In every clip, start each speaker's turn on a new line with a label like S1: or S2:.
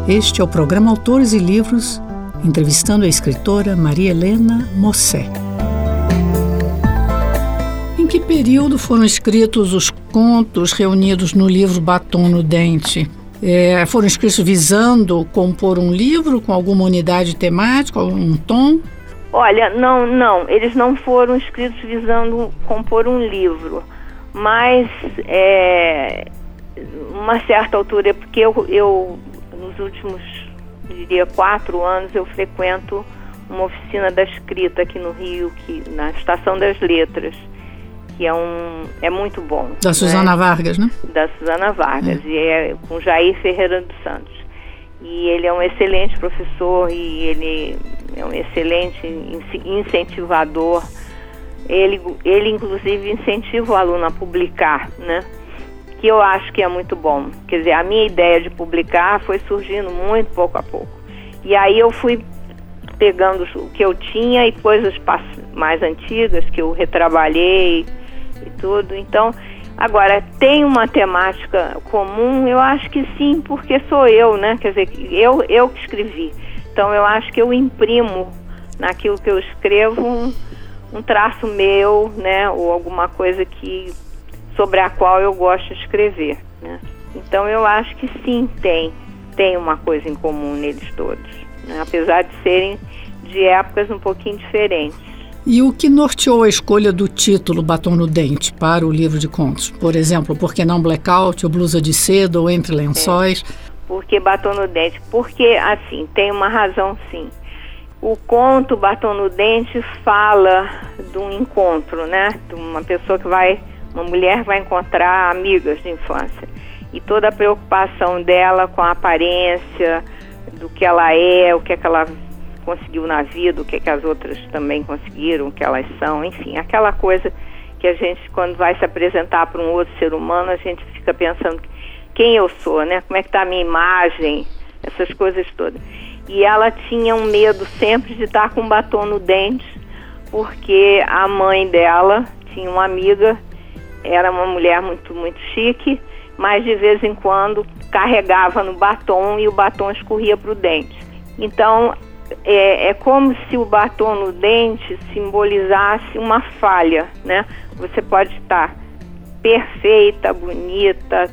S1: Este é o programa Autores e Livros, entrevistando a escritora Maria Helena Mossé. Em que período foram escritos os contos reunidos no livro Batom no Dente? Foram escritos visando compor um livro com alguma unidade temática, algum tom?
S2: Olha, não, eles não foram escritos visando compor um livro, mas uma certa altura, porque eu nos últimos, diria, 4 anos, eu frequento uma oficina da escrita aqui no Rio, na Estação das Letras, que é muito bom.
S1: Da Susana Vargas, né? Da
S2: Susana Vargas, e é com Jair Ferreira dos Santos. E ele é um excelente professor e ele é um excelente incentivador. Ele inclusive, incentiva o aluno a publicar, né? Que eu acho que é muito bom. Quer dizer, a minha ideia de publicar foi surgindo muito pouco a pouco. E aí eu fui pegando o que eu tinha e coisas mais antigas que eu retrabalhei e tudo. Então, agora, tem uma temática comum? Eu acho que sim, porque sou eu, né? Quer dizer, eu que escrevi. Então, eu acho que eu imprimo naquilo que eu escrevo um traço meu, né? Ou alguma coisa sobre a qual eu gosto de escrever, né? Então, eu acho que sim, tem uma coisa em comum neles todos, né? Apesar de serem de épocas um pouquinho diferentes.
S1: E o que norteou a escolha do título Batom no Dente para o livro de contos? Por exemplo, por que não Blackout, ou Blusa de Seda, ou Entre Lençóis?
S2: Por que Batom no Dente? Porque, assim, tem uma razão, sim. O conto Batom no Dente fala de um encontro, né? De uma pessoa uma mulher vai encontrar amigas de infância. E toda a preocupação dela com a aparência, do que ela é, o que é que ela conseguiu na vida, o que é que as outras também conseguiram, o que elas são, enfim, aquela coisa que a gente, quando vai se apresentar para um outro ser humano, a gente fica pensando quem eu sou, né? Como é que está a minha imagem, essas coisas todas. E ela tinha um medo sempre de estar com batom no dente, porque a mãe dela tinha uma amiga, era uma mulher muito, muito chique, mas de vez em quando carregava no batom e o batom escorria para o dente. Então, é como se o batom no dente simbolizasse uma falha, né? Você pode estar perfeita, bonita,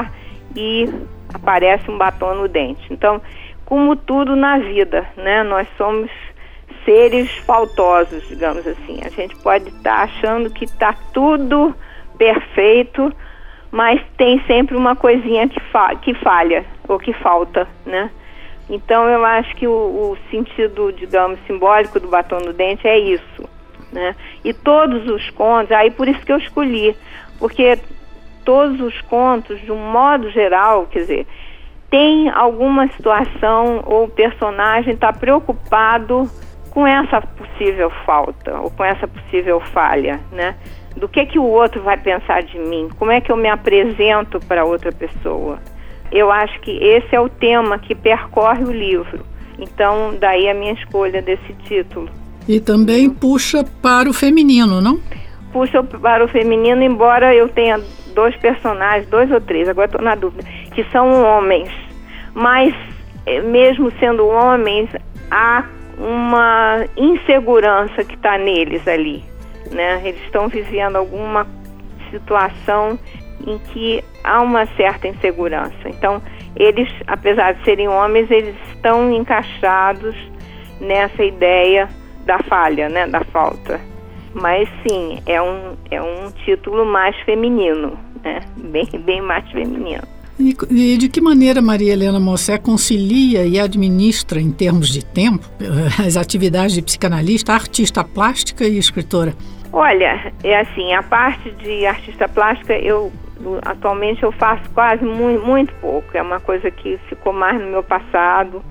S2: e aparece um batom no dente. Então, como tudo na vida, né? Nós somos seres faltosos, digamos assim. A gente pode estar achando que está tudo perfeito, mas tem sempre uma coisinha que falha ou que falta, né? Então, eu acho que o sentido, digamos, simbólico do batom no dente é isso, né? E todos os contos, aí por isso que eu escolhi, porque todos os contos, de um modo geral, quer dizer, tem alguma situação ou o personagem está preocupado com essa possível falta ou com essa possível falha, né? Do que o outro vai pensar de mim? Como é que eu me apresento para outra pessoa? Eu acho que esse é o tema que percorre o livro. Então, daí a minha escolha desse título.
S1: E também puxa para o feminino, não?
S2: Puxa para o feminino, embora eu tenha 2 personagens, 2 ou 3, agora estou na dúvida, que são homens. Mas, mesmo sendo homens, há uma insegurança que está neles ali, né? Eles estão vivendo alguma situação em que há uma certa insegurança. Então, eles, apesar de serem homens, eles estão encaixados nessa ideia da falha, né, da falta. Mas, sim, é um título mais feminino, né, bem mais feminino.
S1: E de que maneira Maria Helena Mossé concilia e administra, em termos de tempo, as atividades de psicanalista, artista plástica e escritora?
S2: Olha, é assim, a parte de artista plástica, atualmente eu faço quase muito pouco. É uma coisa que ficou mais no meu passado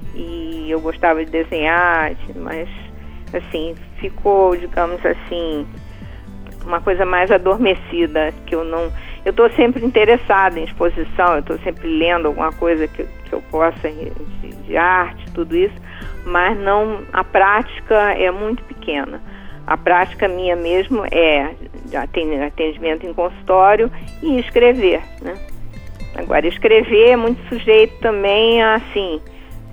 S2: e eu gostava de desenhar, mas, assim, ficou, digamos assim, uma coisa mais adormecida, que eu não... Eu estou sempre interessada em exposição, eu estou sempre lendo alguma coisa que eu possa, de arte, tudo isso, mas não, a prática é muito pequena. A prática minha mesmo é atendimento em consultório e escrever, né? Agora, escrever é muito sujeito também a, assim,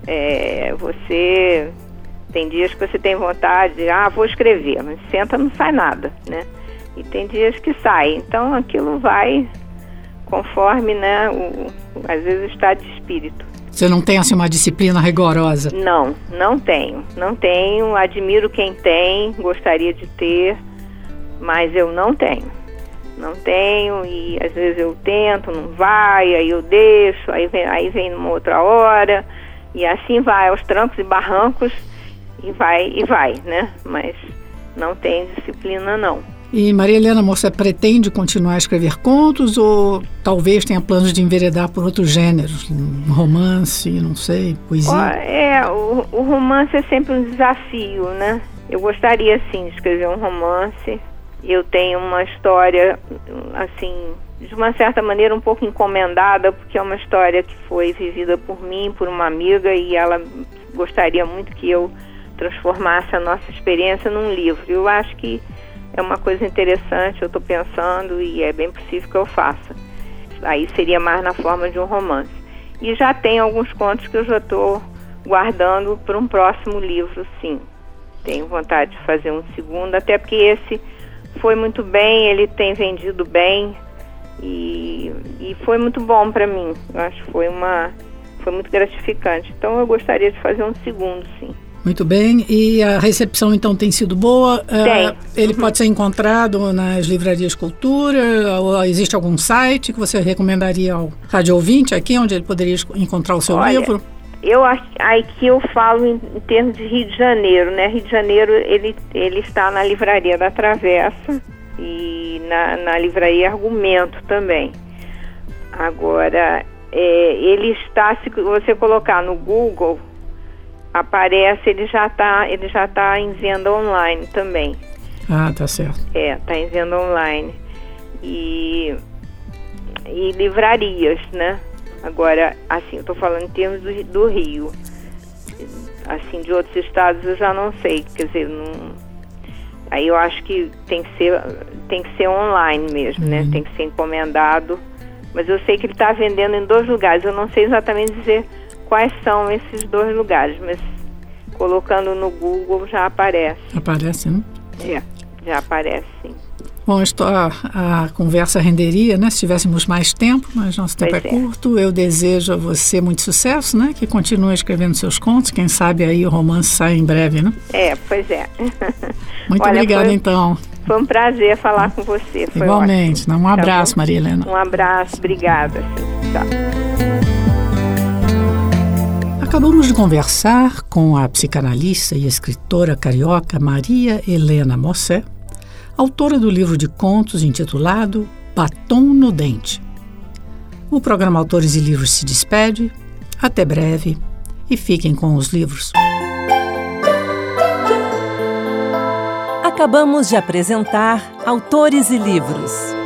S2: você... Tem dias que você tem vontade de, vou escrever, mas senta, não sai nada, né? E tem dias que sai. Então, aquilo vai conforme, né, às vezes, o estado de espírito.
S1: Você não tem, assim, uma disciplina rigorosa?
S2: Não tenho. Admiro quem tem, gostaria de ter, mas eu não tenho. Não tenho, e às vezes eu tento, não vai, aí eu deixo, aí vem numa outra hora, e assim vai, aos trancos e barrancos, e vai, né? Mas não tem disciplina, não.
S1: E Maria Helena, você pretende continuar a escrever contos ou talvez tenha planos de enveredar por outros gêneros? Um romance, não sei, poesia?
S2: O romance é sempre um desafio, né? Eu gostaria, sim, de escrever um romance. Eu tenho uma história, assim, de uma certa maneira um pouco encomendada, porque é uma história que foi vivida por mim, por uma amiga, e ela gostaria muito que eu transformasse a nossa experiência num livro. Eu acho que é uma coisa interessante, eu estou pensando, e é bem possível que eu faça. Aí seria mais na forma de um romance. E já tem alguns contos que eu já estou guardando para um próximo livro, sim. Tenho vontade de fazer um segundo, até porque esse foi muito bem, ele tem vendido bem, e foi muito bom para mim. Eu acho que foi muito gratificante. Então eu gostaria de fazer um segundo, sim.
S1: Muito bem, e a recepção então tem sido boa?
S2: Tem.
S1: Ele pode ser encontrado nas livrarias Cultura, ou existe algum site que você recomendaria ao rádio ouvinte aqui, onde ele poderia encontrar o seu livro?
S2: Aqui eu falo em termos de Rio de Janeiro, né? Rio de Janeiro, ele está na Livraria da Travessa e na Livraria Argumento também. Agora, ele está, se você colocar no Google, aparece, ele já está em venda online também.
S1: Tá certo.
S2: Está em venda online. E livrarias, né? Agora, assim, eu estou falando em termos do Rio. Assim, de outros estados eu já não sei, quer dizer, aí eu acho que tem que ser online mesmo, né? Tem que ser encomendado. Mas eu sei que ele está vendendo em 2 lugares, eu não sei exatamente dizer quais são esses 2 lugares, mas colocando no Google já aparece.
S1: Aparece, né?
S2: Já aparece, sim.
S1: Bom, a conversa renderia, né? Se tivéssemos mais tempo, mas nosso tempo é curto. Eu desejo a você muito sucesso, né? Que continue escrevendo seus contos. Quem sabe aí o romance sai em breve, né?
S2: Pois é.
S1: Muito obrigada, então.
S2: Foi um prazer falar com você. Foi
S1: igualmente.
S2: Ótimo.
S1: Um abraço, Maria Helena.
S2: Um abraço, obrigada. Tchau.
S1: Acabamos de conversar com a psicanalista e escritora carioca Maria Helena Mossé, autora do livro de contos intitulado Batom no Dente. O programa Autores e Livros se despede. Até breve e fiquem com os livros.
S3: Acabamos de apresentar Autores e Livros.